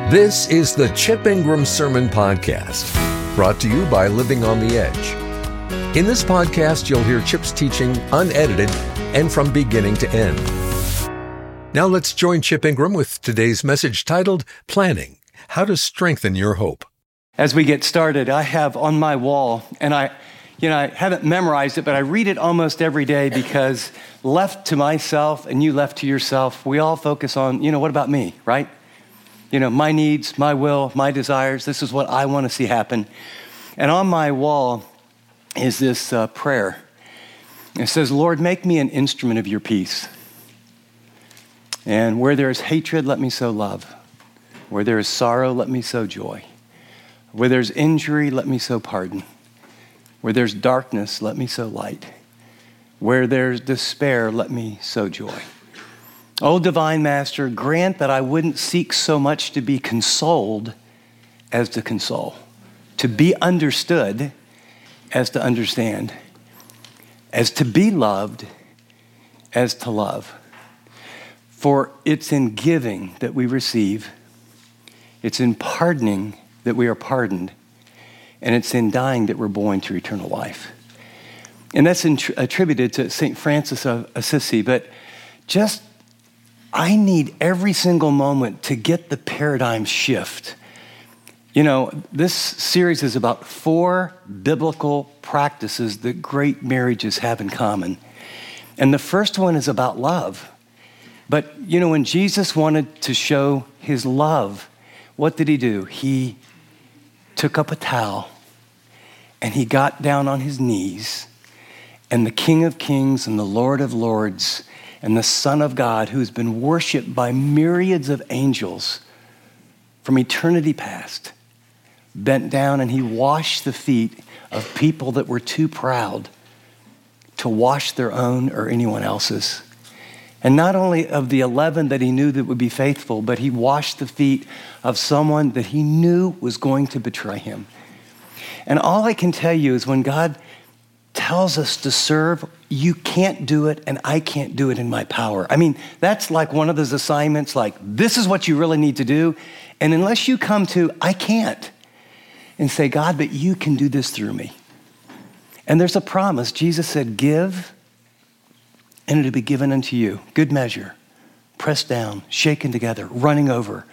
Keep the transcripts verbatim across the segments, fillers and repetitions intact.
This is the Chip Ingram Sermon Podcast, brought to you by Living on the Edge. In this podcast, you'll hear Chip's teaching unedited and from beginning to end. Now let's join Chip Ingram with today's message titled, Planning, How to Strengthen Your Hope. As we get started, I have on my wall, and I, you know, I haven't memorized it, but I read it almost every day because left to myself and you left to yourself, we all focus on, you know, what about me, right? You know, my needs, my will, my desires, this is what I want to see happen. And on my wall is this uh, prayer. It says, Lord, make me an instrument of your peace. And where there is hatred, let me sow love. Where there is sorrow, let me sow joy. Where there's injury, let me sow pardon. Where there's darkness, let me sow light. Where there's despair, let me sow joy. O divine master, grant that I wouldn't seek so much to be consoled as to console, to be understood as to understand, as to be loved as to love. For it's in giving that we receive, it's in pardoning that we are pardoned, and it's in dying that we're born to eternal life. And that's attributed to Saint Francis of Assisi, but just I need every single moment to get the paradigm shift. You know, this series is about four biblical practices that great marriages have in common. And the first one is about love. But, you know, when Jesus wanted to show his love, what did he do? He took up a towel and he got down on his knees, and the King of Kings and the Lord of Lords and the Son of God, who's been worshiped by myriads of angels from eternity past, bent down and he washed the feet of people that were too proud to wash their own or anyone else's. And not only of the eleven that he knew that would be faithful, but he washed the feet of someone that he knew was going to betray him. And all I can tell you is when God tells us to serve, you can't do it and I can't do it in my power. I mean, that's like one of those assignments, like this is what you really need to do. And unless you come to, I can't, and say, God, but you can do this through me. And there's a promise. Jesus said, give and it'll be given unto you. Good measure, pressed down, shaken together, running over,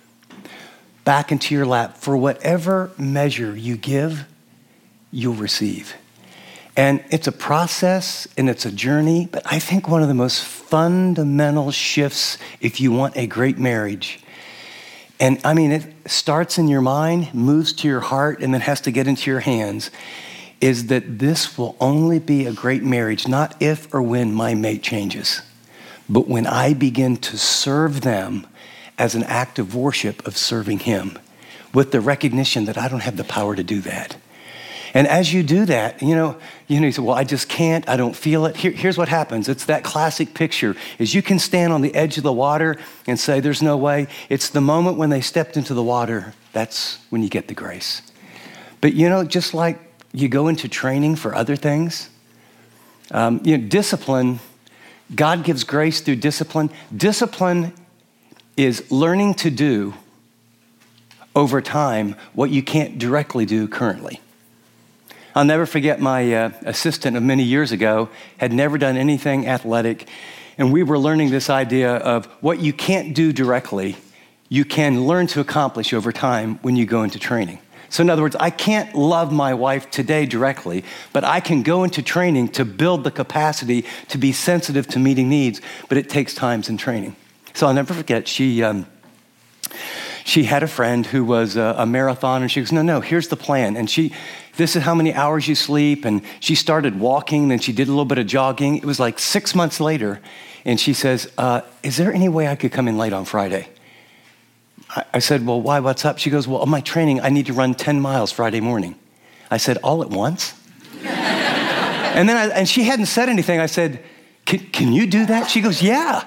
back into your lap. For whatever measure you give, you'll receive. And it's a process and it's a journey, but I think one of the most fundamental shifts if you want a great marriage, and I mean, it starts in your mind, moves to your heart, and then has to get into your hands, is that this will only be a great marriage, not if or when my mate changes, but when I begin to serve them as an act of worship of serving him with the recognition that I don't have the power to do that. And as you do that, you know, you know, you say, well, I just can't, I don't feel it. Here, here's what happens. It's that classic picture is you can stand on the edge of the water and say, there's no way. It's the moment when they stepped into the water, that's when you get the grace. But you know, just like you go into training for other things, um, you know, discipline, God gives grace through discipline. Discipline is learning to do over time what you can't directly do currently. I'll never forget my uh, assistant of many years ago had never done anything athletic, and we were learning this idea of what you can't do directly, you can learn to accomplish over time when you go into training. So in other words, I can't love my wife today directly, but I can go into training to build the capacity to be sensitive to meeting needs, but it takes times in training. So I'll never forget, she... Um, She had a friend who was a, a marathoner, and she goes, no, no, here's the plan. And she, this is how many hours you sleep. And she started walking, then she did a little bit of jogging. It was like six months later. And she says, uh, is there any way I could come in late on Friday? I, I said, well, why, what's up? She goes, well, on my training, I need to run ten miles Friday morning. I said, all at once? and then, I, and she hadn't said anything. I said, can, can you do that? She goes, yeah.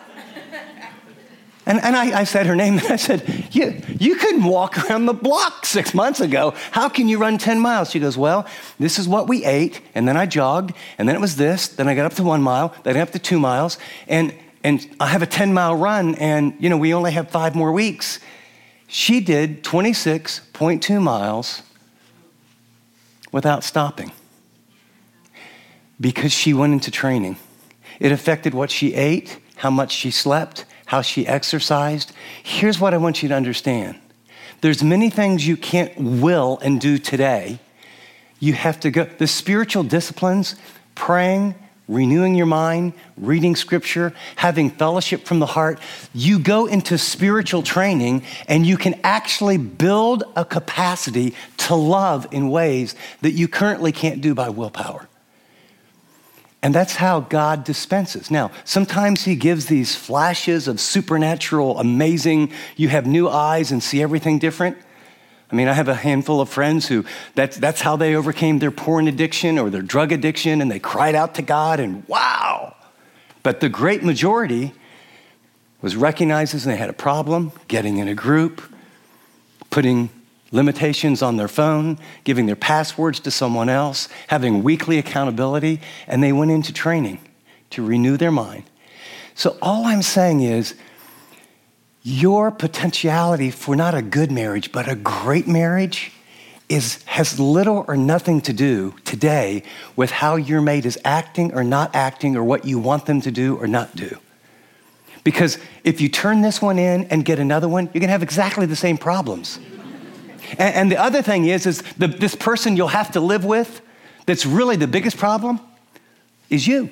And, and I, I said her name, and I said, you, you couldn't walk around the block six months ago. How can you run ten miles? She goes, well, this is what we ate, and then I jogged, and then it was this, then I got up to one mile, then I got up to two miles, and, and I have a ten-mile run, and, you know, we only have five more weeks. She did twenty-six point two miles without stopping because she went into training. It affected what she ate, how much she slept, how she exercised. Here's what I want you to understand. There's many things you can't will and do today. You have to go. The spiritual disciplines, praying, renewing your mind, reading scripture, having fellowship from the heart, you go into spiritual training and you can actually build a capacity to love in ways that you currently can't do by willpower. And that's how God dispenses. Now, sometimes he gives these flashes of supernatural, amazing, you have new eyes and see everything different. I mean, I have a handful of friends who, that's, that's how they overcame their porn addiction or their drug addiction, and they cried out to God, and wow. But the great majority was recognizing they had a problem, getting in a group, putting limitations on their phone, giving their passwords to someone else, having weekly accountability, and they went into training to renew their mind. So all I'm saying is, your potentiality for not a good marriage, but a great marriage is has little or nothing to do today with how your mate is acting or not acting or what you want them to do or not do. Because if you turn this one in and get another one, you're gonna have exactly the same problems. and, and the other thing is, is the, this person you'll have to live with that's really the biggest problem is you.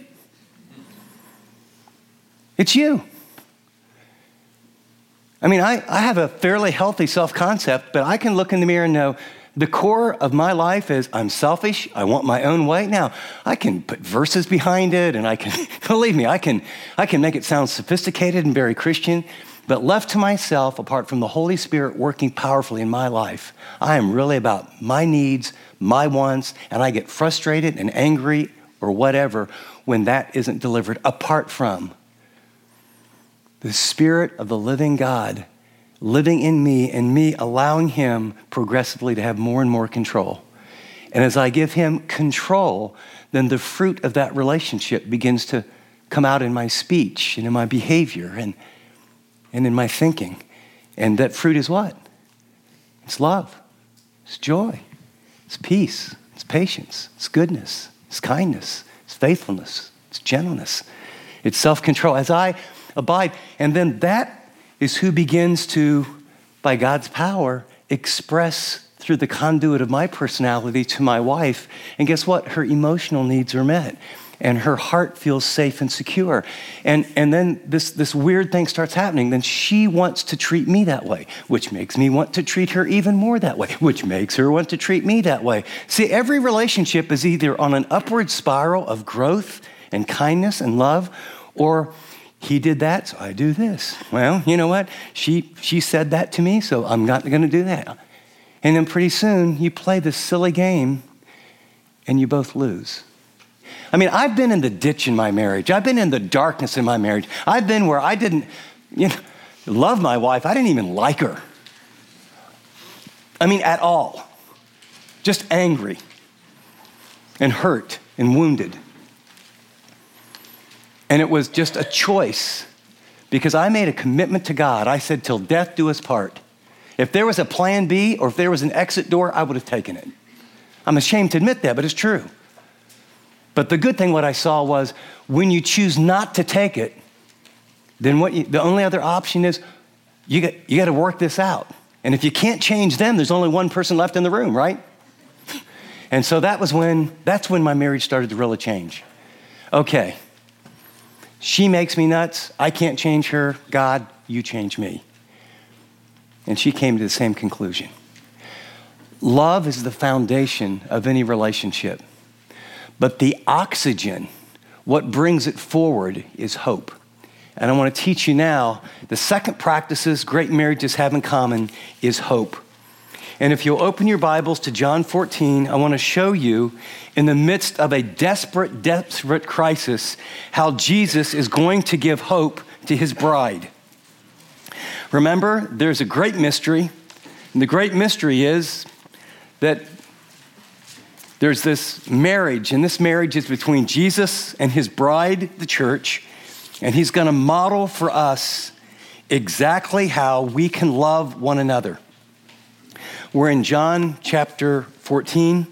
It's you. I mean, I, I have a fairly healthy self-concept, but I can look in the mirror and know the core of my life is I'm selfish, I want my own way. Now, I can put verses behind it, and I can, believe me, I can, I can make it sound sophisticated and very Christian, but left to myself, apart from the Holy Spirit working powerfully in my life, I am really about my needs, my wants, and I get frustrated and angry or whatever when that isn't delivered, apart from the Spirit of the living God living in me and me allowing him progressively to have more and more control. And as I give him control, then the fruit of that relationship begins to come out in my speech and in my behavior and, and in my thinking. And that fruit is what? It's love, it's joy, it's peace, it's patience, it's goodness, it's kindness, it's faithfulness, it's gentleness, it's self-control. As I abide. And then that is who begins to, by God's power, express through the conduit of my personality to my wife. And guess what? Her emotional needs are met. And her heart feels safe and secure. And, and then this, this weird thing starts happening. Then she wants to treat me that way, which makes me want to treat her even more that way, which makes her want to treat me that way. See, every relationship is either on an upward spiral of growth and kindness and love, or he did that, so I do this. Well, you know what? She she said that to me, so I'm not going to do that. And then pretty soon, you play this silly game, and you both lose. I mean, I've been in the ditch in my marriage. I've been in the darkness in my marriage. I've been where I didn't, you know, love my wife. I didn't even like her. I mean, at all. Just angry and hurt and wounded. And it was just a choice because I made a commitment to God. I said, till death do us part. If there was a plan B or if there was an exit door, I would have taken it. I'm ashamed to admit that, but it's true. But the good thing, what I saw was when you choose not to take it, then what you, the only other option is you got, you got to work this out. And if you can't change them, there's only one person left in the room, right? And so that was when, that's when my marriage started to really change. Okay. She makes me nuts. I can't change her. God, you change me. And she came to the same conclusion. Love is the foundation of any relationship. But the oxygen, what brings it forward, is hope. And I want to teach you now, the second practices great marriages have in common is hope. And if you'll open your Bibles to John fourteen, I want to show you in the midst of a desperate, desperate crisis, how Jesus is going to give hope to his bride. Remember, there's a great mystery, and the great mystery is that there's this marriage, and this marriage is between Jesus and his bride, the church, and he's going to model for us exactly how we can love one another. We're in John chapter fourteen,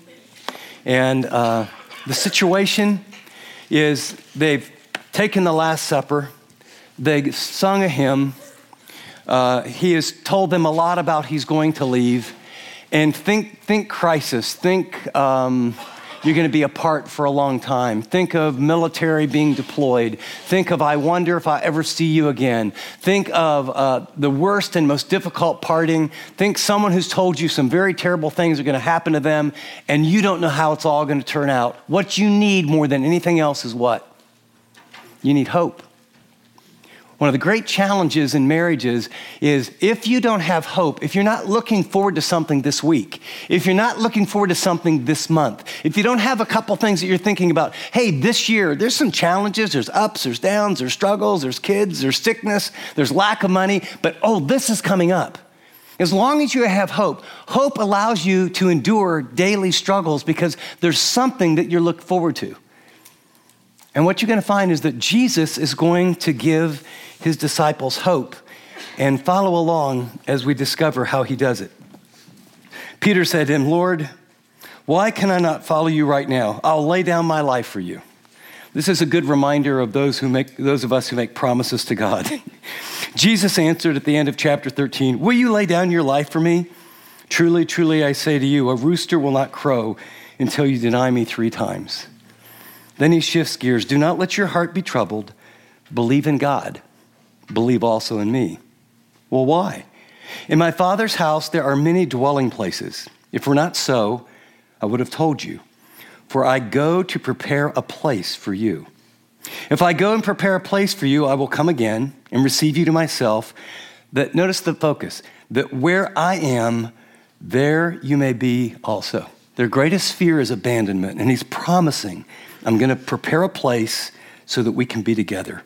and uh, the situation is they've taken the Last Supper, they sung a hymn, uh, he has told them a lot about he's going to leave, and think think crisis, think um, you're going to be apart for a long time. Think of military being deployed. Think of, I wonder if I ever see you again. Think of uh, the worst and most difficult parting. Think someone who's told you some very terrible things are going to happen to them, and you don't know how it's all going to turn out. What you need more than anything else is what? You need hope. One of the great challenges in marriages is if you don't have hope, if you're not looking forward to something this week, if you're not looking forward to something this month, if you don't have a couple things that you're thinking about, hey, this year, there's some challenges, there's ups, there's downs, there's struggles, there's kids, there's sickness, there's lack of money, but oh, this is coming up. As long as you have hope, hope allows you to endure daily struggles because there's something that you're looking forward to. And what you're going to find is that Jesus is going to give his disciples hope, and follow along as we discover how he does it. Peter said to him, Lord, why can I not follow you right now? I'll lay down my life for you. This is a good reminder of those who make those of us who make promises to God. Jesus answered at the end of chapter thirteen, will you lay down your life for me? Truly, truly, I say to you, a rooster will not crow until you deny me three times. Then he shifts gears. Do not let your heart be troubled. Believe in God. Believe also in me. Well, why? In my Father's house, there are many dwelling places. If it were not so, I would have told you. For I go to prepare a place for you. If I go and prepare a place for you, I will come again and receive you to myself. That, notice the focus, that where I am, there you may be also. Their greatest fear is abandonment, and he's promising, I'm going to prepare a place so that we can be together.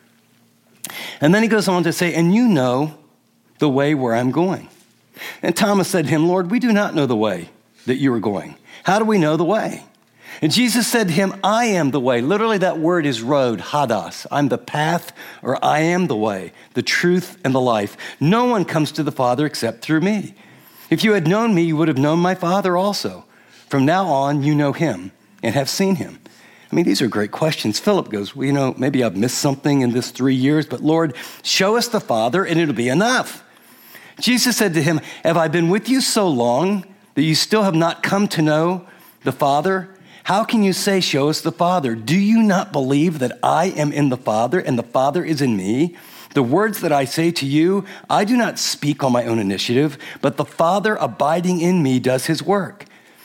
And then he goes on to say, and you know the way where I'm going. And Thomas said to him, Lord, we do not know the way that you are going. How do we know the way? And Jesus said to him, I am the way. Literally that word is road, hadas. I'm the path, or I am the way, the truth, and the life. No one comes to the Father except through me. If you had known me, you would have known my Father also. From now on, you know him and have seen him. I mean, these are great questions. Philip goes, well, you know, maybe I've missed something in this three years, but Lord, show us the Father and it'll be enough. Jesus said to him, have I been with you so long that you still have not come to know the Father? How can you say, show us the Father? Do you not believe that I am in the Father and the Father is in me? The words that I say to you, I do not speak on my own initiative, but the Father abiding in me does his work.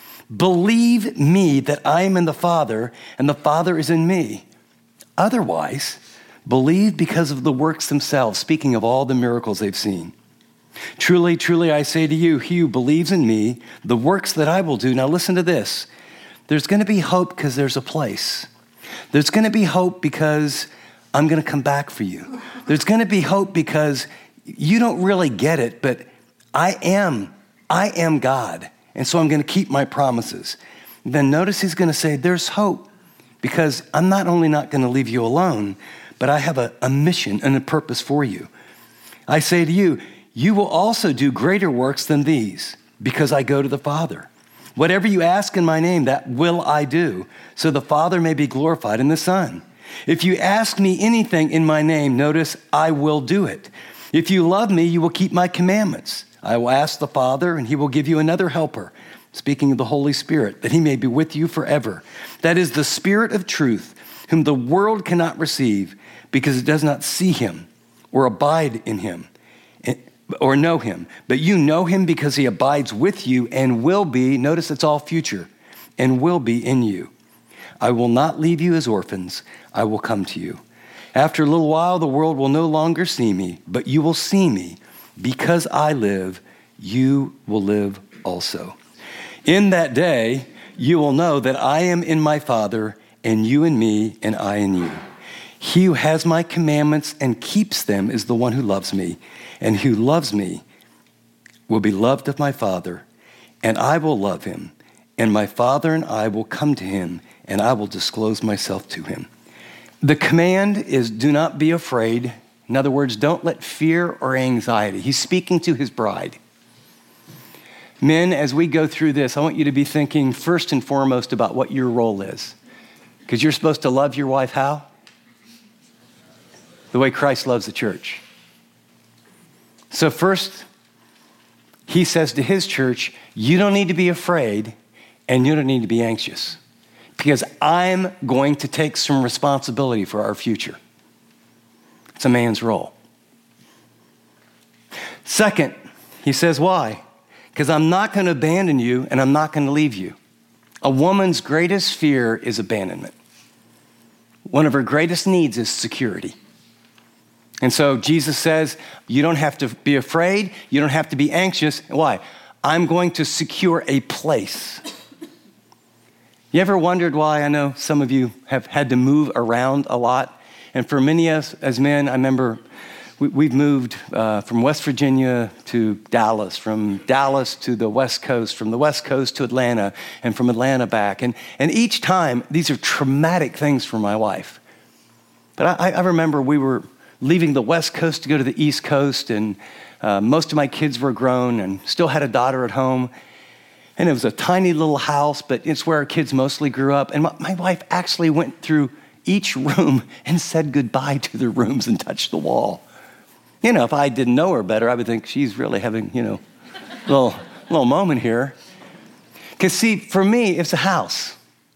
Believe me that I am in the Father and the Father is in me. Otherwise, believe because of the works themselves, speaking of all the miracles they've seen. Truly, truly, I say to you, he who believes in me, the works that I will do. Now listen to this. There's going to be hope because there's a place. There's going to be hope because I'm going to come back for you. There's going to be hope because you don't really get it, but I am, I am God. And so I'm going to keep my promises. Then notice he's going to say, there's hope because I'm not only not going to leave you alone, but I have a, a mission and a purpose for you. I say to you, you will also do greater works than these because I go to the Father. Whatever you ask in my name, that will I do, so the Father may be glorified in the Son. If you ask me anything in my name, notice I will do it. If you love me, you will keep my commandments. I will ask the Father, and he will give you another helper, speaking of the Holy Spirit, that he may be with you forever. That is the Spirit of truth, whom the world cannot receive because it does not see him or abide in him or know him. But you know him because he abides with you and will be, notice it's all future, and will be in you. I will not leave you as orphans. I will come to you. After a little while, the world will no longer see me, but you will see me. Because I live, you will live also. In that day, you will know that I am in my Father, and you in me, and I in you. He who has my commandments and keeps them is the one who loves me, and who loves me will be loved of my Father, and I will love him, and my Father and I will come to him, and I will disclose myself to him. The command is do not be afraid, In other words, don't let fear or anxiety. He's speaking to his bride. Men, as we go through this, I want you to be thinking first and foremost about what your role is. Because you're supposed to love your wife how? The way Christ loves the church. So first, he says to his church, you don't need to be afraid and you don't need to be anxious because I'm going to take some responsibility for our future. It's a man's role. Second, he says, why? Because I'm not going to abandon you and I'm not going to leave you. A woman's greatest fear is abandonment. One of her greatest needs is security. And so Jesus says, you don't have to be afraid. You don't have to be anxious. Why? I'm going to secure a place. You ever wondered why? I know some of you have had to move around a lot. And for many of us as men, I remember we, we've moved uh, from West Virginia to Dallas, from Dallas to the West Coast, from the West Coast to Atlanta, and from Atlanta back. And, and each time, these are traumatic things for my wife. But I, I remember we were leaving the West Coast to go to the East Coast, and uh, most of my kids were grown and still had a daughter at home. And it was a tiny little house, but it's where our kids mostly grew up. And my, my wife actually went through each room and said goodbye to the rooms and touched the wall. You know, if I didn't know her better, I would think she's really having, you know, a little, little moment here. Because see, for me, it's a house.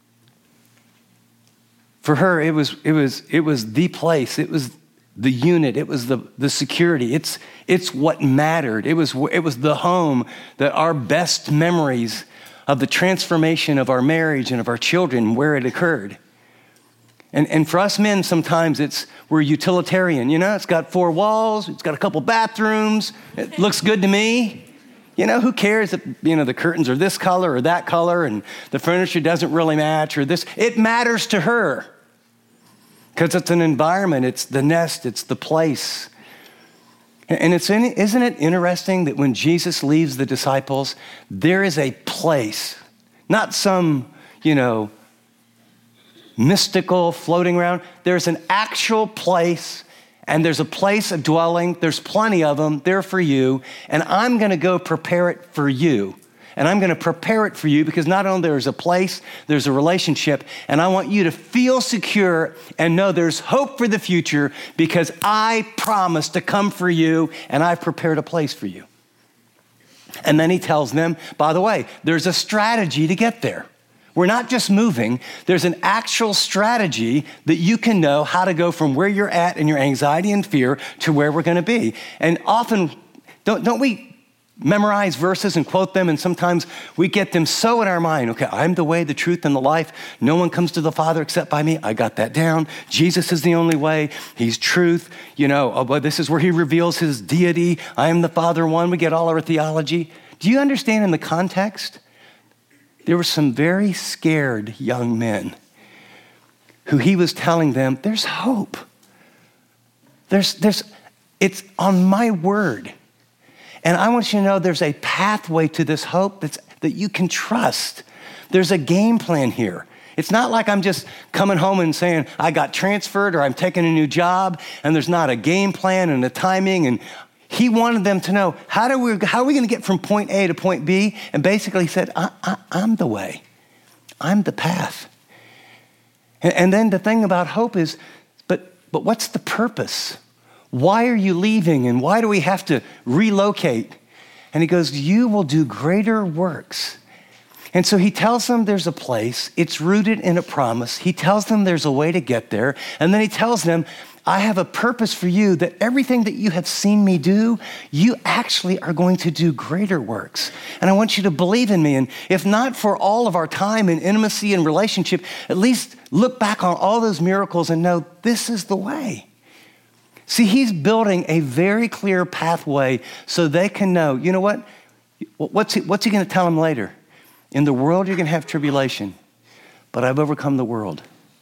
For her, it was, it was, it was the place. It was the unit, it was the, the security. It's, it's what mattered. It was, it was the home that our best memories of the transformation of our marriage and of our children, where it occurred. And, and for us men, sometimes it's, we're utilitarian. You know, it's got four walls, it's got a couple bathrooms, it looks good to me. You know, who cares if, you know, the curtains are this color or that color and the furniture doesn't really match or this. It matters to her. Because it's an environment, it's the nest, it's the place. And it's in, isn't it interesting that when Jesus leaves the disciples, there is a place, not some, you know, mystical floating around. There's an actual place, and there's a place of dwelling. There's plenty of them there for you, and I'm going to go prepare it for you. And I'm going to prepare it for you because not only there's a place, there's a relationship, and I want you to feel secure and know there's hope for the future because I promised to come for you and I've prepared a place for you. And then he tells them, by the way, there's a strategy to get there. We're not just moving. There's an actual strategy that you can know how to go from where you're at in your anxiety and fear to where we're going to be. And often, don't, don't we memorize verses and quote them, and sometimes we get them so in our mind. Okay, I'm the way, the truth, and the life. No one comes to the Father except by me. I got that down. Jesus is the only way. He's truth. You know, oh, but this is where he reveals his deity. I am the Father one. We get all our theology. Do you understand in the context? There were some very scared young men who he was telling them, there's hope. There's, there's, it's on my word. And I want you to know there's a pathway to this hope that's, that you can trust. There's a game plan here. It's not like I'm just coming home and saying, I got transferred or I'm taking a new job, and there's not a game plan and a timing. And he wanted them to know, how, do we, how are we going to get from point A to point B? And basically he said, I, I, I'm the way. I'm the path. And, and then the thing about hope is, but, but what's the purpose? Why are you leaving and why do we have to relocate? And he goes, you will do greater works. And so he tells them there's a place, it's rooted in a promise. He tells them there's a way to get there. And then he tells them, I have a purpose for you that everything that you have seen me do, you actually are going to do greater works. And I want you to believe in me. And if not for all of our time and intimacy and relationship, at least look back on all those miracles and know this is the way. See, he's building a very clear pathway so they can know, you know what? What's he, what's he going to tell them later? In the world, you're going to have tribulation, but I've overcome the world.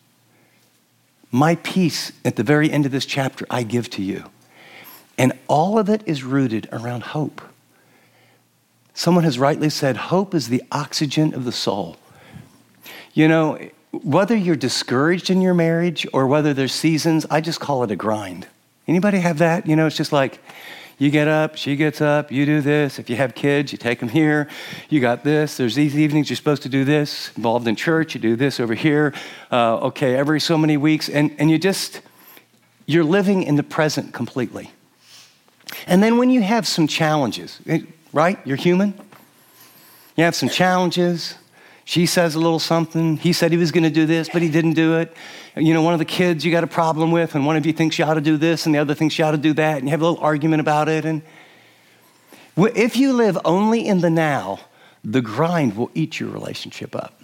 My peace at the very end of this chapter, I give to you. And all of it is rooted around hope. Someone has rightly said, hope is the oxygen of the soul. You know, whether you're discouraged in your marriage or whether there's seasons, I just call it a grind. Anybody have that? You know, it's just like, you get up, she gets up, you do this. If you have kids, you take them here. You got this. There's these evenings you're supposed to do this. Involved in church, you do this over here. Uh, okay, every so many weeks. And, and you just, you're living in the present completely. And then when you have some challenges, right? You're human. You have some challenges. She says a little something. He said he was going to do this, but he didn't do it. You know, one of the kids you got a problem with, and one of you thinks you ought to do this, and the other thinks you ought to do that, and you have a little argument about it. And if you live only in the now, the grind will eat your relationship up.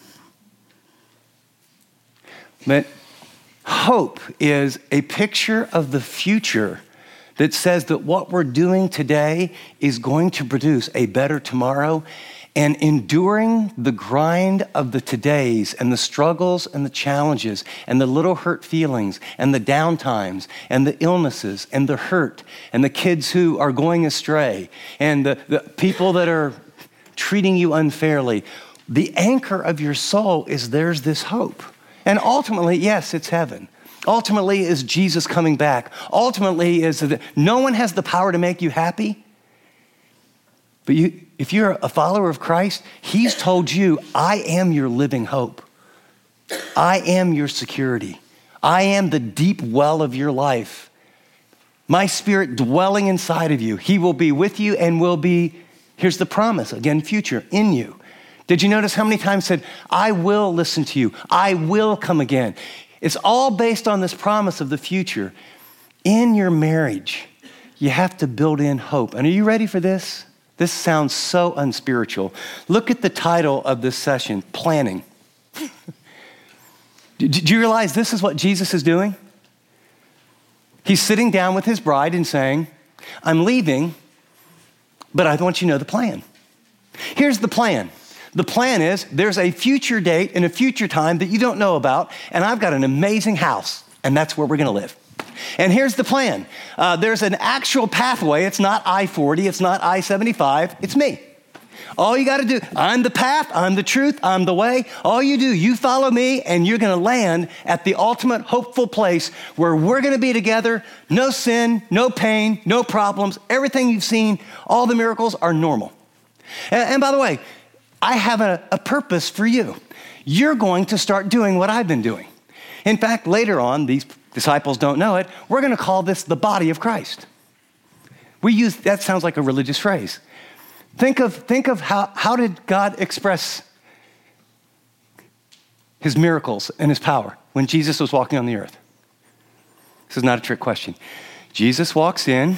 But hope is a picture of the future that says that what we're doing today is going to produce a better tomorrow. And enduring the grind of the todays and the struggles and the challenges and the little hurt feelings and the downtimes and the illnesses and the hurt and the kids who are going astray and the, the people that are treating you unfairly, the anchor of your soul is there's this hope. And ultimately, yes, it's heaven. Ultimately is Jesus coming back. Ultimately is that no one has the power to make you happy. But you, if you're a follower of Christ, he's told you, I am your living hope. I am your security. I am the deep well of your life. My spirit dwelling inside of you. He will be with you and will be, here's the promise, again, future, in you. Did you notice how many times said, I will listen to you. I will come again. It's all based on this promise of the future. In your marriage, you have to build in hope. And are you ready for this? This sounds so unspiritual. Look at the title of this session, Planning. Did you realize this is what Jesus is doing? He's sitting down with his bride and saying, I'm leaving, but I want you to know the plan. Here's the plan. The plan is there's a future date and a future time that you don't know about, and I've got an amazing house, and that's where we're going to live. And here's the plan. Uh, there's an actual pathway. It's not I forty. It's not I seventy-five. It's me. All you got to do, I'm the path. I'm the truth. I'm the way. All you do, you follow me, and you're going to land at the ultimate hopeful place where we're going to be together. No sin, no pain, no problems. Everything you've seen, all the miracles are normal. And, and by the way, I have a, a purpose for you. You're going to start doing what I've been doing. In fact, later on, these disciples don't know it, we're going to call this the body of Christ. We use, that sounds like a religious phrase. Think of, think of how, how did God express his miracles and his power when Jesus was walking on the earth? This is not a trick question. Jesus walks in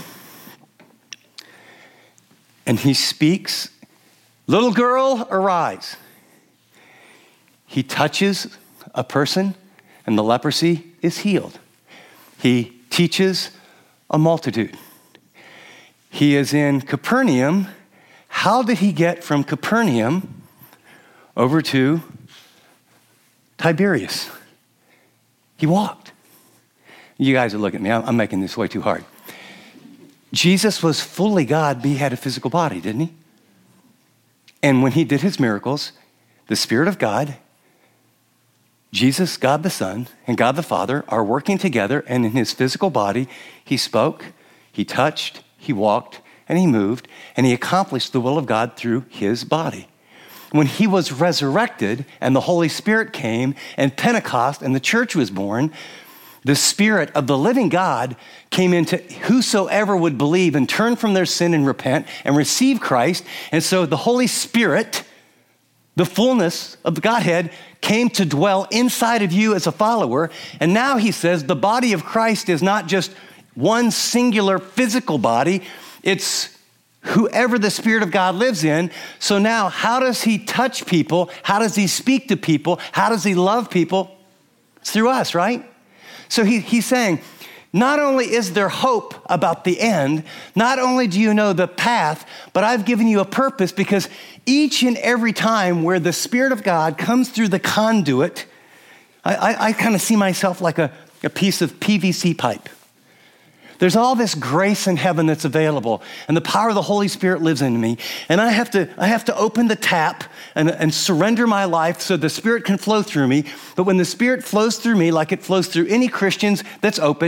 and he speaks, little girl, arise. He touches a person and the leprosy is healed. He teaches a multitude. He is in Capernaum. How did he get from Capernaum over to Tiberias? He walked. You guys are looking at me. I'm making this way too hard. Jesus was fully God, but he had a physical body, didn't he? And when he did his miracles, the Spirit of God, Jesus, God the Son, and God the Father are working together, and in his physical body, he spoke, he touched, he walked, and he moved, and he accomplished the will of God through his body. When he was resurrected, and the Holy Spirit came, and Pentecost, and the church was born, the Spirit of the living God came into whosoever would believe and turn from their sin and repent and receive Christ. And so the Holy Spirit, the fullness of the Godhead, came to dwell inside of you as a follower. And now he says the body of Christ is not just one singular physical body. It's whoever the Spirit of God lives in. So now how does he touch people? How does he speak to people? How does he love people? It's through us, right? So he, he's saying, not only is there hope about the end, not only do you know the path, but I've given you a purpose, because each and every time where the Spirit of God comes through the conduit, I, I, I kind of see myself like a, a piece of P V C pipe. There's all this grace in heaven that's available, and the power of the Holy Spirit lives in me. And I have to, I have to open the tap and, and surrender my life so the Spirit can flow through me. But when the Spirit flows through me, like it flows through any Christians that's open,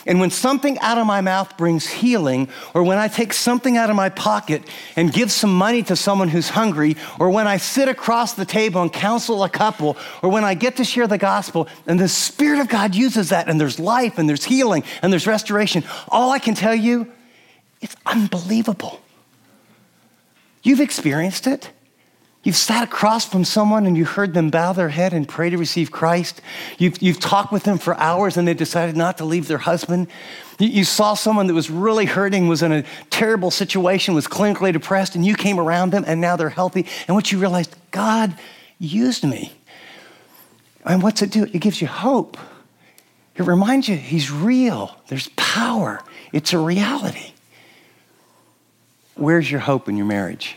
And when something out of my mouth brings healing, or when I take something out of my pocket and give some money to someone who's hungry, or when I sit across the table and counsel a couple, or when I get to share the gospel, and the Spirit of God uses that, and there's life, and there's healing, and there's restoration, all I can tell you, it's unbelievable. You've experienced it. You've sat across from someone and you heard them bow their head and pray to receive Christ. You've, you've talked with them for hours and they decided not to leave their husband. You, you saw someone that was really hurting, was in a terrible situation, was clinically depressed, and you came around them and now they're healthy. And what you realized, God used me. And what's it do? It gives you hope. It reminds you he's real. There's power. It's a reality. Where's your hope in your marriage?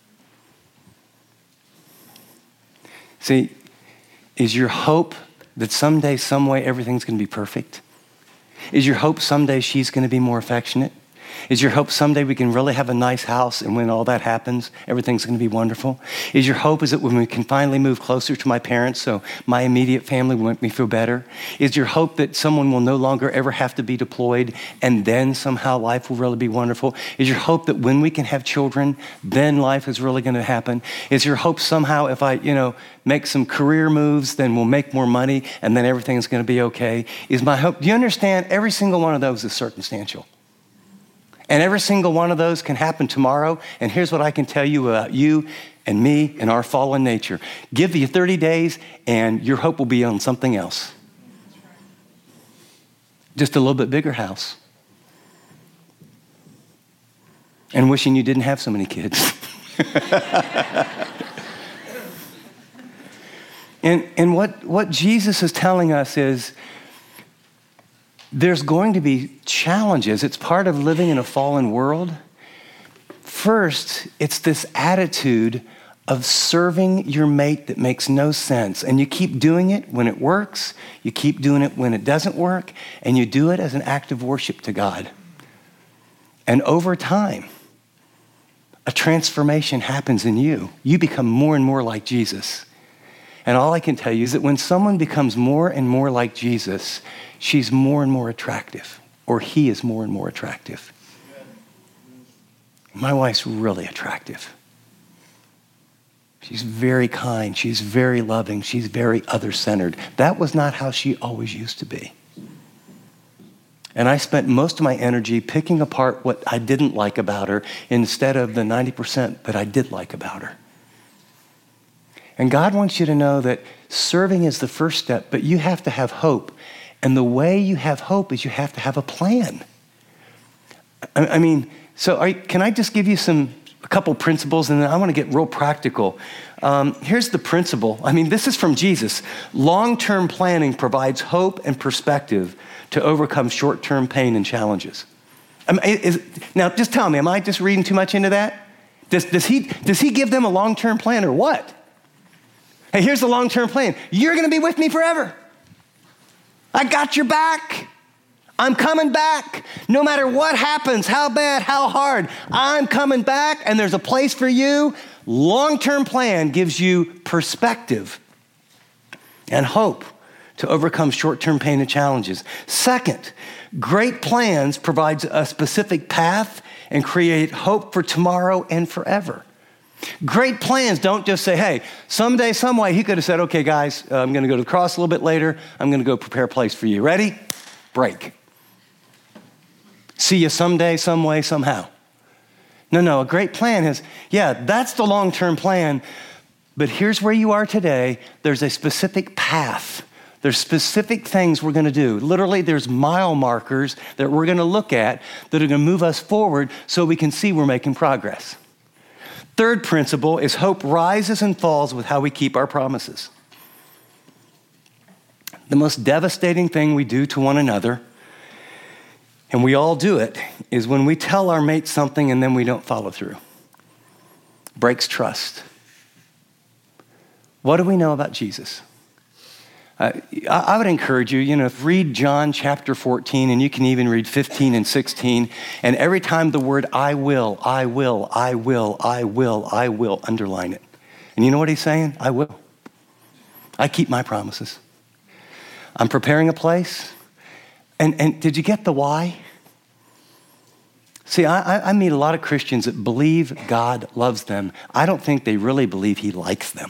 See, is your hope that someday, some way, everything's going to be perfect? Is your hope someday she's going to be more affectionate? Is your hope someday we can really have a nice house and when all that happens, everything's going to be wonderful? Is your hope is that when we can finally move closer to my parents so my immediate family will make me feel better? Is your hope that someone will no longer ever have to be deployed and then somehow life will really be wonderful? Is your hope that when we can have children, then life is really going to happen? Is your hope somehow if I, you know, make some career moves, then we'll make more money and then everything's going to be okay? Is my hope, do you understand? Every single one of those is circumstantial. And every single one of those can happen tomorrow. And here's what I can tell you about you and me and our fallen nature. Give you thirty days and your hope will be on something else. Just a little bit bigger house. And wishing you didn't have so many kids. and and what, what Jesus is telling us is, there's going to be challenges. It's part of living in a fallen world. First, it's this attitude of serving your mate that makes no sense. And you keep doing it when it works. You keep doing it when it doesn't work. And you do it as an act of worship to God. And over time, a transformation happens in you. You become more and more like Jesus. And all I can tell you is that when someone becomes more and more like Jesus, she's more and more attractive, or he is more and more attractive. My wife's really attractive. She's very kind. She's very loving. She's very other-centered. That was not how she always used to be. And I spent most of my energy picking apart what I didn't like about her instead of the ninety percent that I did like about her. And God wants you to know that serving is the first step, but you have to have hope. And the way you have hope is you have to have a plan. I, I mean, so are, can I just give you some, a couple principles, and then I want to get real practical. Um, here's the principle. I mean, this is from Jesus. Long-term planning provides hope and perspective to overcome short-term pain and challenges. I mean, is, now, just tell me, am I just reading too much into that? Does, does he, does he give them a long-term plan or what? Hey, here's the long-term plan. You're going to be with me forever. I got your back. I'm coming back. No matter what happens, how bad, how hard, I'm coming back, and there's a place for you. Long-term plan gives you perspective and hope to overcome short-term pain and challenges. Second, great plans provides a specific path and create hope for tomorrow and forever. Great plans don't just say, hey, someday, some way, he could have said, okay, guys, uh, I'm going to go to the cross a little bit later. I'm going to go prepare a place for you. Ready? Break. See you someday, some way, somehow. No, no, a great plan is, yeah, that's the long-term plan, but here's where you are today. There's a specific path. There's specific things we're going to do. Literally, there's mile markers that we're going to look at that are going to move us forward so we can see we're making progress. Third principle is hope rises and falls with how we keep our promises. The most devastating thing we do to one another, and we all do it, is when we tell our mate something and then we don't follow through. Breaks trust. What do we know about Jesus? Uh, I would encourage you, you know, read John chapter fourteen, and you can even read fifteen and sixteen. And every time the word I will, I will, I will, I will, I will, underline it. And you know what he's saying? I will. I keep my promises. I'm preparing a place. And, and did you get the why? See, I, I meet a lot of Christians that believe God loves them. I don't think they really believe he likes them.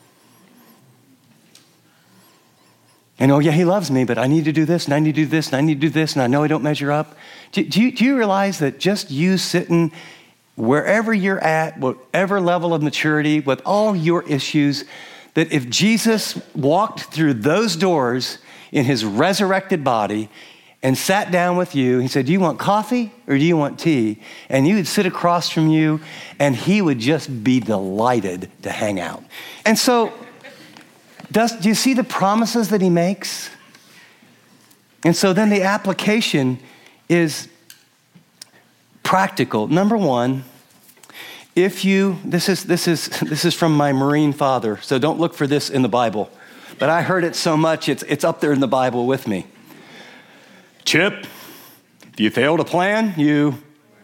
And oh yeah, he loves me, but I need to do this, and I need to do this, and I need to do this, and I know I don't measure up. Do, do, you, do you realize that just you sitting wherever you're at, whatever level of maturity, with all your issues, that if Jesus walked through those doors in his resurrected body and sat down with you, he said, do you want coffee or do you want tea? And you would sit across from you and he would just be delighted to hang out. And so, does, do you see the promises that he makes? And so then the application is practical. Number one, if you, this is, this is, this is from my Marine father, so don't look for this in the Bible. But I heard it so much, it's, it's up there in the Bible with me. Chip, if you fail to plan, you...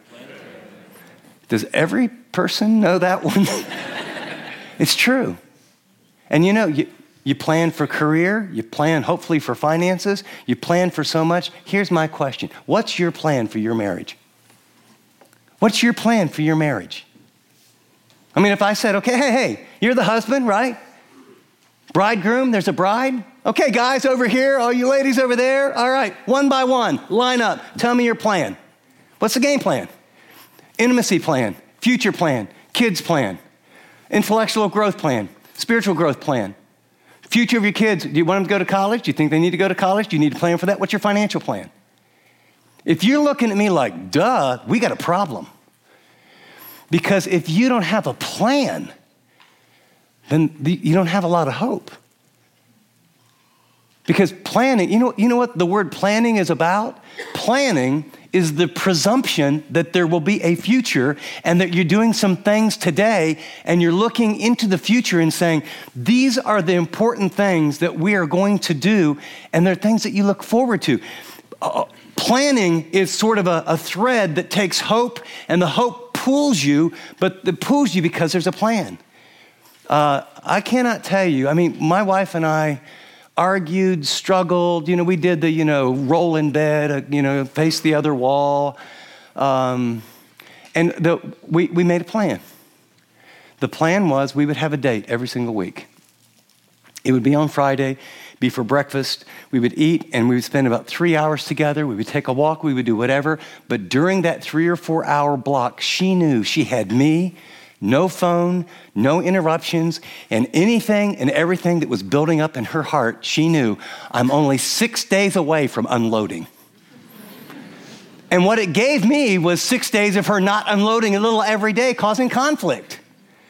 Does every person know that one? It's true. And you know, you, you plan for career, you plan hopefully for finances, you plan for so much. Here's my question. What's your plan for your marriage? What's your plan for your marriage? I mean, if I said, okay, hey, hey, you're the husband, right? Bridegroom, there's a bride. Okay, guys over here, all you ladies over there. All right, one by one, line up. Tell me your plan. What's the game plan? Intimacy plan, future plan, kids plan, intellectual growth plan, spiritual growth plan, future of your kids. Do you want them to go to college? Do you think they need to go to college? Do you need to plan for that? What's your financial plan? If you're looking at me like, duh, we got a problem. Because if you don't have a plan, then the, you don't have a lot of hope. Because planning, you know, you know what the word planning is about? Planning is the presumption that there will be a future and that you're doing some things today and you're looking into the future and saying, these are the important things that we are going to do, and they're things that you look forward to. Uh, planning is sort of a, a thread that takes hope, and the hope pulls you, but it pulls you because there's a plan. Uh, I cannot tell you, I mean, my wife and I argued, struggled, you know, we did the, you know, roll in bed, uh, you know, face the other wall. Um, and the, we, we made a plan. The plan was we would have a date every single week. It would be on Friday, be for breakfast. We would eat and we would spend about three hours together. We would take a walk, we would do whatever. But during that three or four hour block, she knew she had me, no phone, no interruptions, and anything and everything that was building up in her heart, she knew I'm only six days away from unloading. And what it gave me was six days of her not unloading a little every day, causing conflict.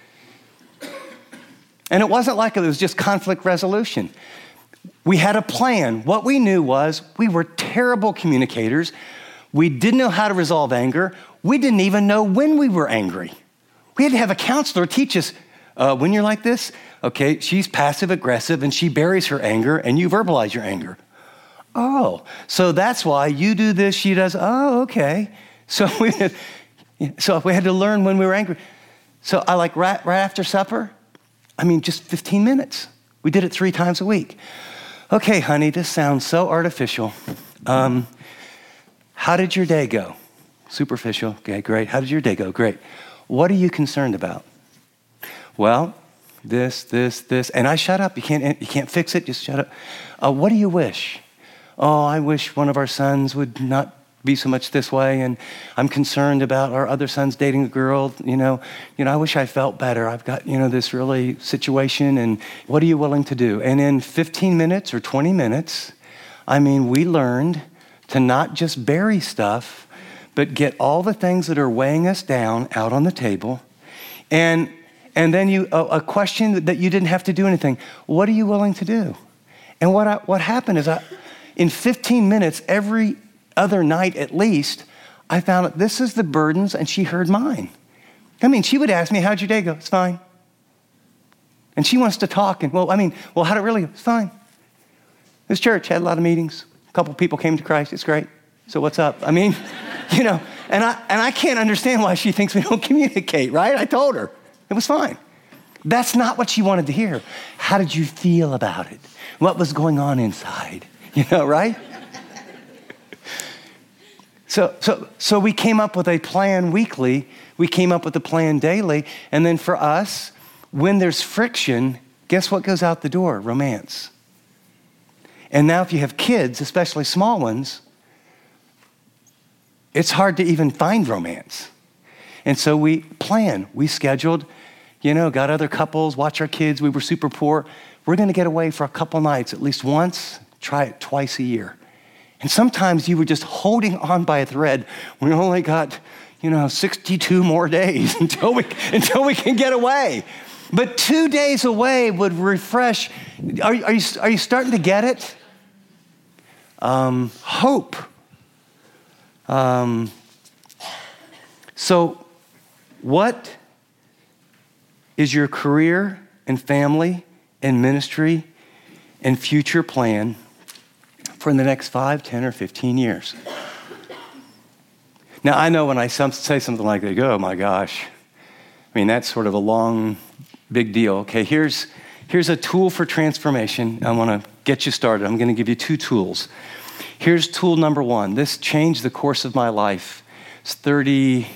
And it wasn't like it was just conflict resolution. We had a plan. What we knew was we were terrible communicators. We didn't know how to resolve anger. We didn't even know when we were angry. We had to have a counselor teach us, uh, when you're like this, okay, she's passive aggressive and she buries her anger and you verbalize your anger. Oh, so that's why you do this, she does, oh, okay. So we had, so we had to learn when we were angry. So I like right, right after supper, I mean, just fifteen minutes. We did it three times a week. Okay, honey, this sounds so artificial. Um, how did your day go? Superficial, okay, great. How did your day go? Great. What are you concerned about? Well, this, this, this, and I shut up. You can't, you can't fix it. Just shut up. Uh, what do you wish? Oh, I wish one of our sons would not be so much this way, and I'm concerned about our other son's dating a girl. You know, you know. I wish I felt better. I've got you know this really situation, and what are you willing to do? And in fifteen minutes or twenty minutes, I mean, we learned to not just bury stuff, but get all the things that are weighing us down out on the table. And and then you a, a question that you didn't have to do anything. What are you willing to do? And what I, what happened is I, in fifteen minutes, every other night at least, I found out this is the burdens, and she heard mine. I mean, she would ask me, how'd your day go? It's fine. And she wants to talk. And well, I mean, well, how'd it really go? It's fine. This church had a lot of meetings. A couple people came to Christ. It's great. So what's up? I mean... You know, and I and I can't understand why she thinks we don't communicate, right? I told her. It was fine. That's not what she wanted to hear. How did you feel about it? What was going on inside? You know, right? So, so, so we came up with a plan weekly. We came up with a plan daily. And then for us, when there's friction, guess what goes out the door? Romance. And now if you have kids, especially small ones, it's hard to even find romance. And so we plan. We scheduled, you know, got other couples, watch our kids. We were super poor. We're going to get away for a couple nights, at least once, try it twice a year. And sometimes you were just holding on by a thread. We only got, you know, sixty-two more days until we until we can get away. But two days away would refresh. Are, are you are you starting to get it? Um, hope. Um, so, what is your career and family and ministry and future plan for the next five, ten, or fifteen years? Now, I know when I say something like that, oh my gosh. I mean, that's sort of a long, big deal. Okay, here's, here's a tool for transformation. I want to get you started. I'm going to give you two tools. Here's tool number one. This changed the course of my life. It's thirty,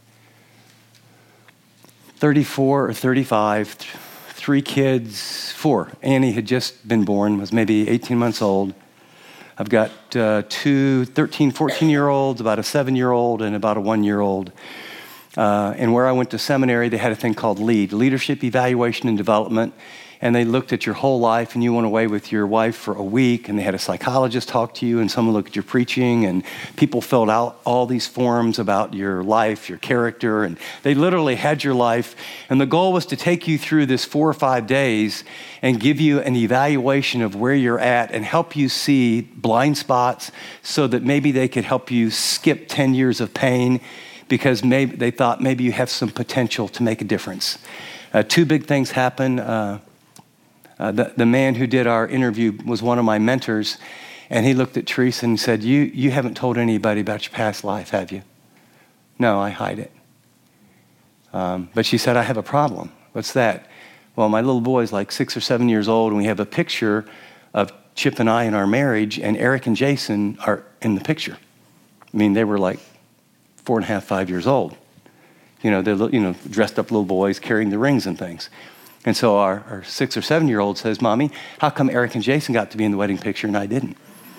thirty-four or thirty-five, th- three kids, four. Annie had just been born, was maybe eighteen months old. I've got uh, two thirteen, fourteen-year-olds, about a seven-year-old, and about a one-year-old. Uh, and where I went to seminary, they had a thing called LEAD, Leadership, Evaluation, and Development. And they looked at your whole life, and you went away with your wife for a week, and they had a psychologist talk to you, and someone looked at your preaching, and people filled out all these forms about your life, your character, and they literally had your life. And the goal was to take you through this four or five days and give you an evaluation of where you're at and help you see blind spots so that maybe they could help you skip ten years of pain because maybe they thought maybe you have some potential to make a difference. Uh, two big things happened. Uh, Uh, the, the man who did our interview was one of my mentors, and he looked at Teresa and said, you, you haven't told anybody about your past life, have you? No, I hide it. Um, but she said, I have a problem. What's that? Well, my little boy is like six or seven years old, and we have a picture of Chip and I in our marriage, and Eric and Jason are in the picture. I mean, they were like four and a half, five years old. You know, they're you know dressed up little boys carrying the rings and things. And so our, our six or seven-year-old says, Mommy, how come Eric and Jason got to be in the wedding picture and I didn't?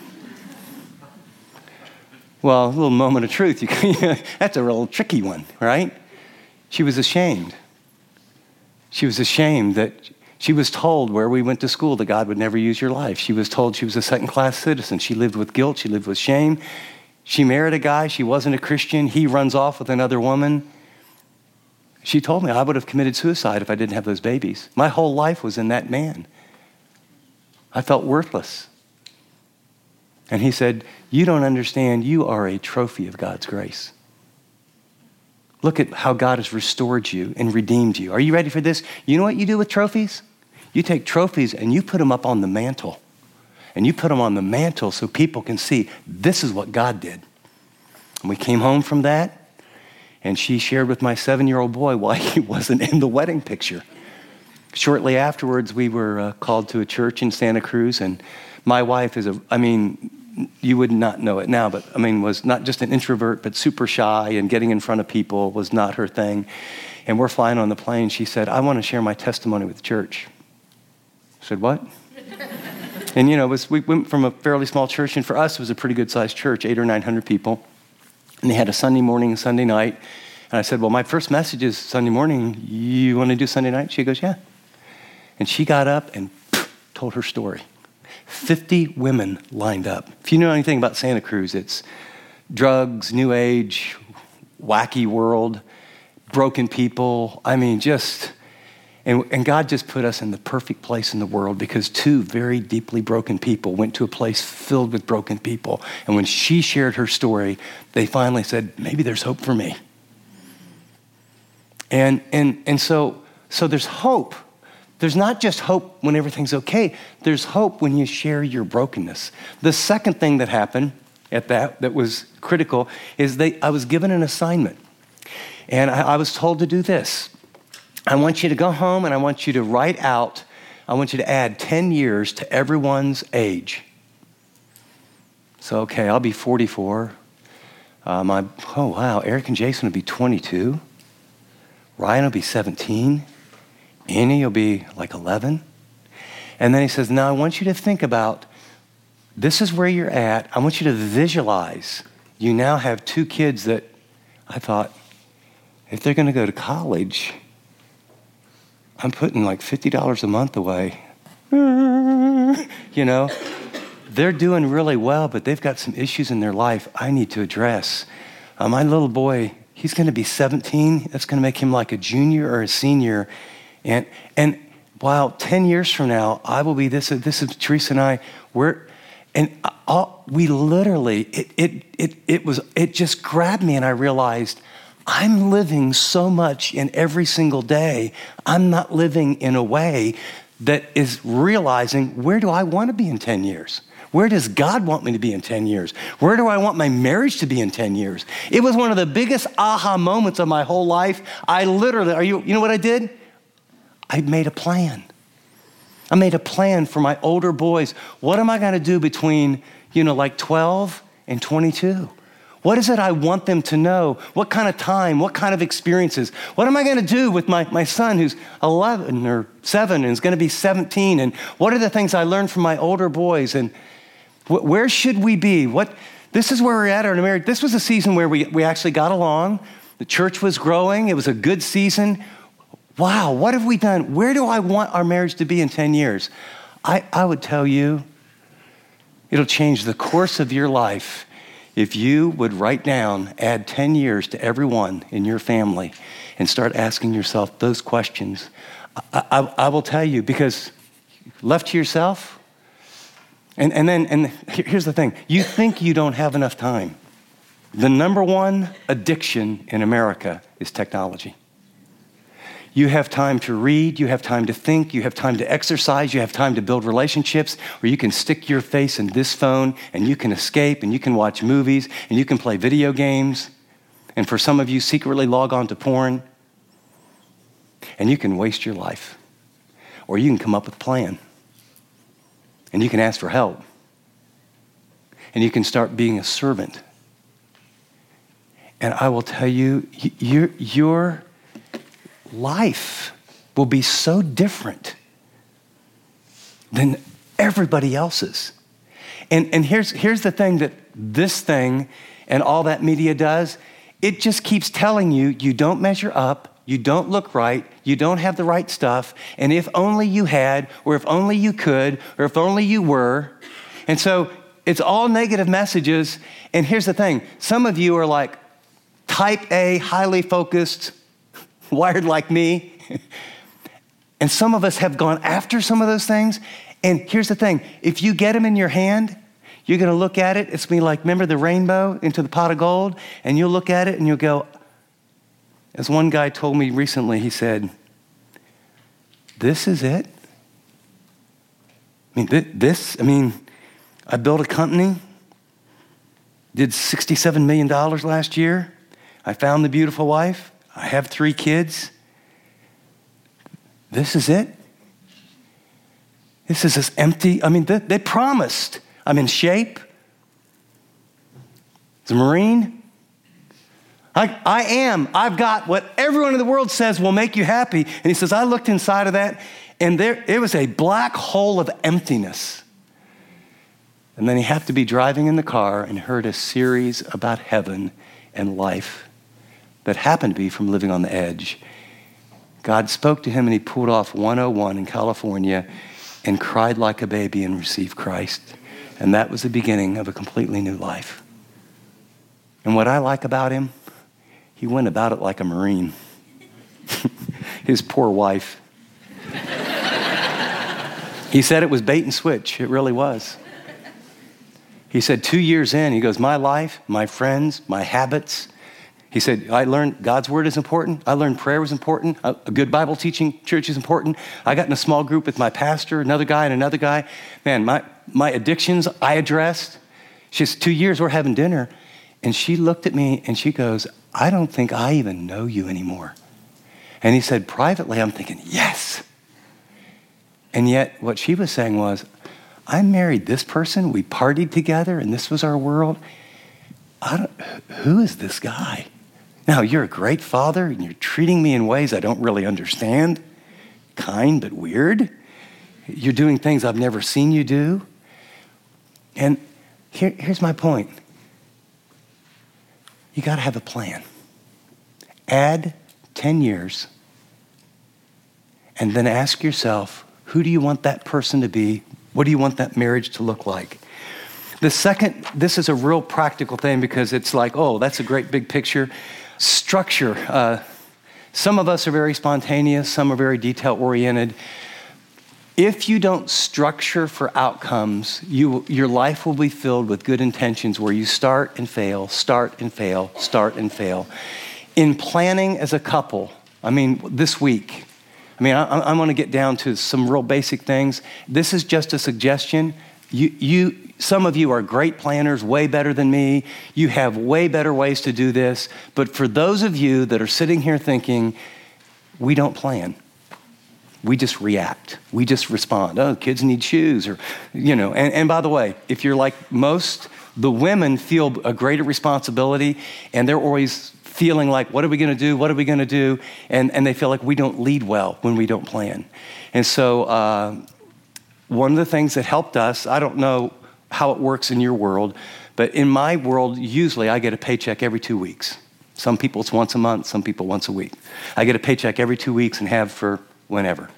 Well, a little moment of truth. You can, that's a real tricky one, right? She was ashamed. She was ashamed that she was told where we went to school that God would never use your life. She was told she was a second-class citizen. She lived with guilt. She lived with shame. She married a guy. She wasn't a Christian. He runs off with another woman. She told me I would have committed suicide if I didn't have those babies. My whole life was in that man. I felt worthless. And he said, you don't understand. You are a trophy of God's grace. Look at how God has restored you and redeemed you. Are you ready for this? You know what you do with trophies? You take trophies and you put them up on the mantle. And you put them on the mantle so people can see this is what God did. And we came home from that. And she shared with my seven-year-old boy why he wasn't in the wedding picture. Shortly afterwards, we were uh, called to a church in Santa Cruz, and my wife is a, I mean, you would not know it now, but I mean, was not just an introvert, but super shy, and getting in front of people was not her thing. And we're flying on the plane. She said, I want to share my testimony with the church. I said, what? And, you know, it was, we went from a fairly small church, and for us, it was a pretty good-sized church, eight or nine hundred people. And they had a Sunday morning and Sunday night. And I said, well, my first message is Sunday morning. You want to do Sunday night? She goes, yeah. And she got up and pff, told her story. fifty women lined up. If you know anything about Santa Cruz, it's drugs, new age, wacky world, broken people. I mean, just, and, and God just put us in the perfect place in the world because two very deeply broken people went to a place filled with broken people. And when she shared her story, they finally said, maybe there's hope for me. And and and so so there's hope. There's not just hope when everything's okay. There's hope when you share your brokenness. The second thing that happened at that that was critical is they I was given an assignment. And I, I was told to do this. I want you to go home and I want you to write out, I want you to add ten years to everyone's age. So, okay, I'll be forty-four. Uh, my, oh, wow, Eric and Jason will be twenty-two. Ryan will be seventeen. Annie will be like eleven. And then he says, now I want you to think about, this is where you're at. I want you to visualize. You now have two kids that I thought, if they're going to go to college, I'm putting like fifty dollars a month away. You know, they're doing really well, but they've got some issues in their life I need to address. Uh, my little boy, he's going to be seventeen. That's going to make him like a junior or a senior. And and while ten years from now, I will be this. This is Teresa and I. We're and all, we literally it it it it was it just grabbed me, and I realized I'm living so much in every single day. I'm not living in a way that is realizing, where do I want to be in ten years? Where does God want me to be in ten years? Where do I want my marriage to be in ten years? It was one of the biggest aha moments of my whole life. I literally, are you, you know what I did? I made a plan. I made a plan for my older boys. What am I going to do between, you know, like twelve and twenty-two? What is it I want them to know? What kind of time? What kind of experiences? What am I going to do with my, my son who's eleven or seven and is going to be seventeen? And what are the things I learned from my older boys? And wh- where should we be? What? This is where we're at in our marriage. This was a season where we, we actually got along. The church was growing. It was a good season. Wow, what have we done? Where do I want our marriage to be in ten years? I, I would tell you, it'll change the course of your life if you would write down, add ten years to everyone in your family and start asking yourself those questions. I, I, I will tell you, because left to yourself, and, and then, and here's the thing, you think you don't have enough time. The number one addiction in America is technology. You have time to read, you have time to think, you have time to exercise, you have time to build relationships where you can stick your face in this phone and you can escape and you can watch movies and you can play video games. And for some of you, secretly log on to porn. And you can waste your life. Or you can come up with a plan. And you can ask for help. And you can start being a servant. And I will tell you, you're, you're life will be so different than everybody else's. And, and here's, here's the thing that this thing and all that media does. It just keeps telling you, you don't measure up, you don't look right, you don't have the right stuff, and if only you had, or if only you could, or if only you were. And so it's all negative messages. And here's the thing. Some of you are like type A, highly focused, wired like me. And some of us have gone after some of those things. And here's the thing. If you get them in your hand, you're going to look at it. It's going to be like, remember the rainbow into the pot of gold? And you'll look at it and you'll go, as one guy told me recently, he said, this is it? I mean, th- this, I mean, I built a company, did sixty-seven million dollars last year. I found the beautiful wife. I have three kids. This is it? This is this empty. I mean, they, they promised. I'm in shape. As a Marine. I, I am. I've got what everyone in the world says will make you happy. And he says, I looked inside of that, and there it was a black hole of emptiness. And then he had to be driving in the car and heard a series about heaven and life that happened to be from living on the edge. God spoke to him and he pulled off one oh one in California and cried like a baby and received Christ. And that was the beginning of a completely new life. And what I like about him, he went about it like a Marine. His poor wife. He said it was bait and switch. It really was. He said two years in, he goes, my life, my friends, my habits. He said, I learned God's word is important. I learned prayer was important. A, a good Bible teaching church is important. I got in a small group with my pastor, another guy and another guy. Man, my, my addictions I addressed. She says, two years we're having dinner. And she looked at me and she goes, I don't think I even know you anymore. And he said, privately, I'm thinking, yes. And yet what she was saying was, I married this person. We partied together and this was our world. I don't, who is this guy? Now, you're a great father, and you're treating me in ways I don't really understand. Kind, but weird. You're doing things I've never seen you do. And here, here's my point. You got to have a plan. Add ten years, and then ask yourself, who do you want that person to be? What do you want that marriage to look like? The second, this is a real practical thing because it's like, oh, that's a great big picture. Structure. Uh, some of us are very spontaneous. Some are very detail-oriented. If you don't structure for outcomes, you, your life will be filled with good intentions where you start and fail, start and fail, start and fail. In planning as a couple, I mean, this week, I mean, I, I want to get down to some real basic things. This is just a suggestion. You, you, some of you are great planners, way better than me. You have way better ways to do this. But for those of you that are sitting here thinking, we don't plan. We just react. We just respond. Oh, kids need shoes, or, you know. And, and by the way, if you're like most, the women feel a greater responsibility, and they're always feeling like, what are we going to do? What are we going to do? And, and they feel like we don't lead well when we don't plan. And so uh, one of the things that helped us, I don't know how it works in your world, but in my world, usually I get a paycheck every two weeks. Some people it's once a month, some people once a week. I get a paycheck every two weeks and have for whenever.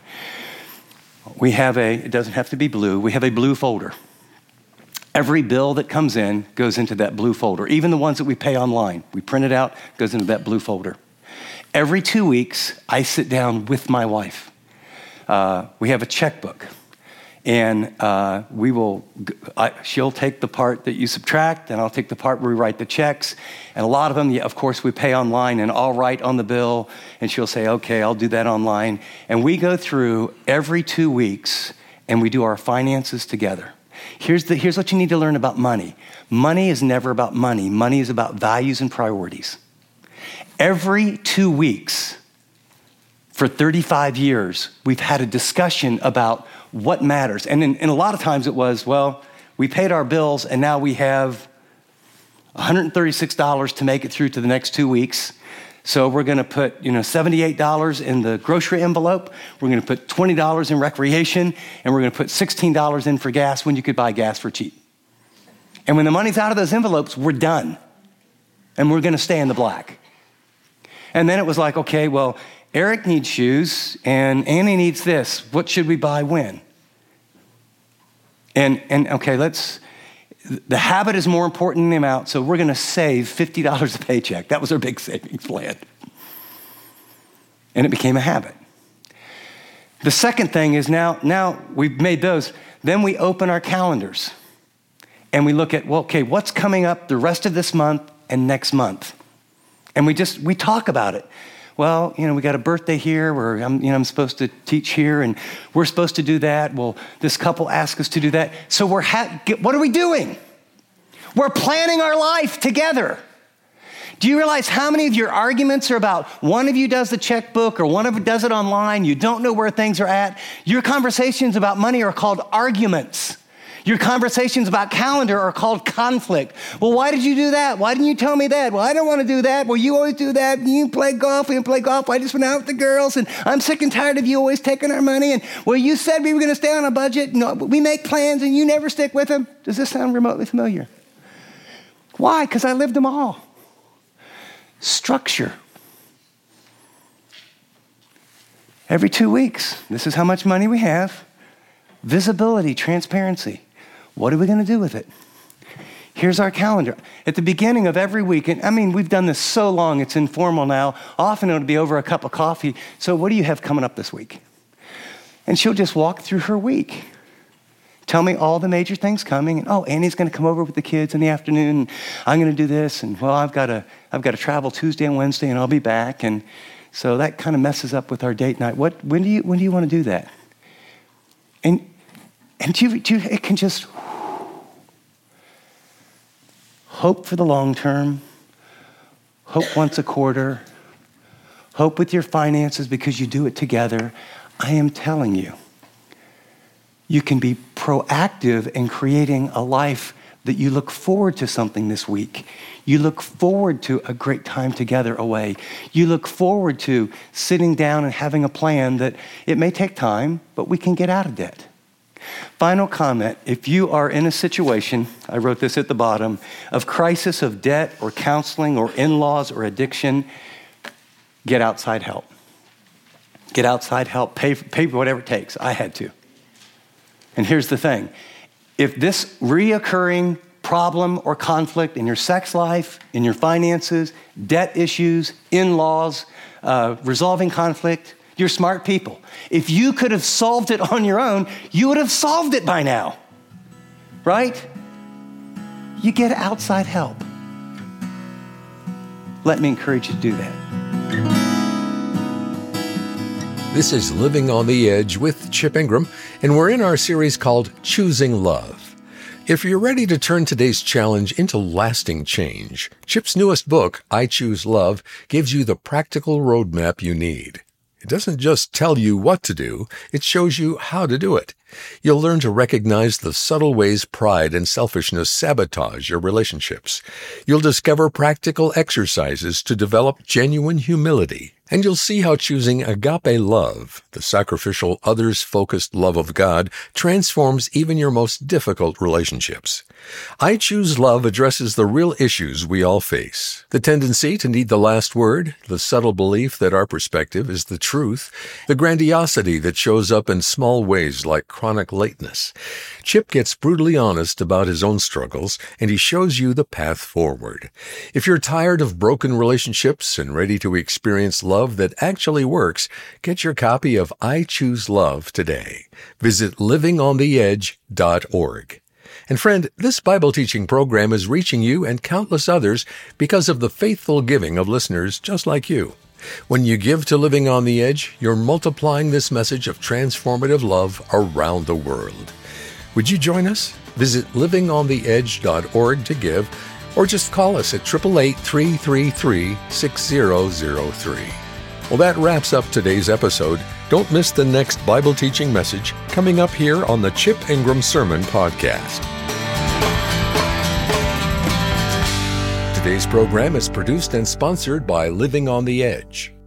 We have a, it doesn't have to be blue, we have a blue folder. Every bill that comes in goes into that blue folder. Even the ones that we pay online, we print it out, goes into that blue folder. Every two weeks, I sit down with my wife. Uh, we have a checkbook, and uh, we will. I, she'll take the part that you subtract, and I'll take the part where we write the checks. And a lot of them, yeah, of course, we pay online, and I'll write on the bill, and she'll say, "Okay, I'll do that online." And we go through every two weeks, and we do our finances together. Here's, the, here's what you need to learn about money. Money is never about money. Money is about values and priorities. Every two weeks for thirty-five years, we've had a discussion about what matters. And, in, and a lot of times it was, well, we paid our bills and now we have one hundred thirty-six dollars to make it through to the next two weeks. So we're going to put, you know, seventy-eight dollars in the grocery envelope. We're going to put twenty dollars in recreation, and we're going to put sixteen dollars in for gas when you could buy gas for cheap. And when the money's out of those envelopes, we're done. And we're going to stay in the black. And then it was like, okay, well, Eric needs shoes, and Annie needs this. What should we buy when? And, and okay, let's... The habit is more important than the amount, so we're going to save fifty dollars a paycheck. That was our big savings plan. And it became a habit. The second thing is now, now we've made those, then we open our calendars and we look at, well, okay, what's coming up the rest of this month and next month? And we just, we talk about it. Well, you know, we got a birthday here where I'm, you know, I'm supposed to teach here and we're supposed to do that. Well, this couple asked us to do that. So we're, ha- what are we doing? We're planning our life together. Do you realize how many of your arguments are about one of you does the checkbook or one of you does it online? You don't know where things are at. Your conversations about money are called arguments. Your conversations about calendar are called conflict. Well, why did you do that? Why didn't you tell me that? Well, I don't want to do that. Well, you always do that. You play golf. We play golf. I just went out with the girls, and I'm sick and tired of you always taking our money. And, well, you said we were going to stay on a budget. No, we make plans, and you never stick with them. Does this sound remotely familiar? Why? Because I lived them all. Structure. Every two weeks, this is how much money we have. Visibility, transparency. What are we going to do with it? Here's our calendar. At the beginning of every week, and I mean, we've done this so long, it's informal now. Often it'll be over a cup of coffee. So what do you have coming up this week? And she'll just walk through her week. Tell me all the major things coming. And, oh, Annie's going to come over with the kids in the afternoon. And I'm going to do this. And, well, I've got to I've got to travel Tuesday and Wednesday, and I'll be back. And so that kind of messes up with our date night. What? When do you when do you want to do that? And and do you, do you, it can just hope for the long term. Hope once a quarter. Hope with your finances because you do it together. I am telling you, you can be proactive in creating a life that you look forward to something this week. You look forward to a great time together away. You look forward to sitting down and having a plan that it may take time, but we can get out of debt. Final comment, if you are in a situation, I wrote this at the bottom, of crisis of debt or counseling or in-laws or addiction, get outside help. Get outside help, pay, pay whatever it takes. I had to. And here's the thing. If this reoccurring problem or conflict in your sex life, in your finances, debt issues, in-laws, uh, resolving conflict, you're smart people. If you could have solved it on your own, you would have solved it by now, right? You get outside help. Let me encourage you to do that. This is Living on the Edge with Chip Ingram, and we're in our series called Choosing Love. If you're ready to turn today's challenge into lasting change, Chip's newest book, I Choose Love, gives you the practical roadmap you need. It doesn't just tell you what to do, it shows you how to do it. You'll learn to recognize the subtle ways pride and selfishness sabotage your relationships. You'll discover practical exercises to develop genuine humility. And you'll see how choosing agape love, the sacrificial, others-focused love of God, transforms even your most difficult relationships. I Choose Love addresses the real issues we all face. The tendency to need the last word, the subtle belief that our perspective is the truth, the grandiosity that shows up in small ways like chronic lateness. Chip gets brutally honest about his own struggles, and he shows you the path forward. If you're tired of broken relationships and ready to experience love that actually works, get your copy of I Choose Love today. Visit living on the edge dot org. And friend, this Bible teaching program is reaching you and countless others because of the faithful giving of listeners just like you. When you give to Living on the Edge, you're multiplying this message of transformative love around the world. Would you join us? Visit living on the edge dot org to give, or just call us at eight eight eight, three three three, six zero zero three. Well, that wraps up today's episode. Don't miss the next Bible teaching message coming up here on the Chip Ingram Sermon Podcast. Today's program is produced and sponsored by Living on the Edge.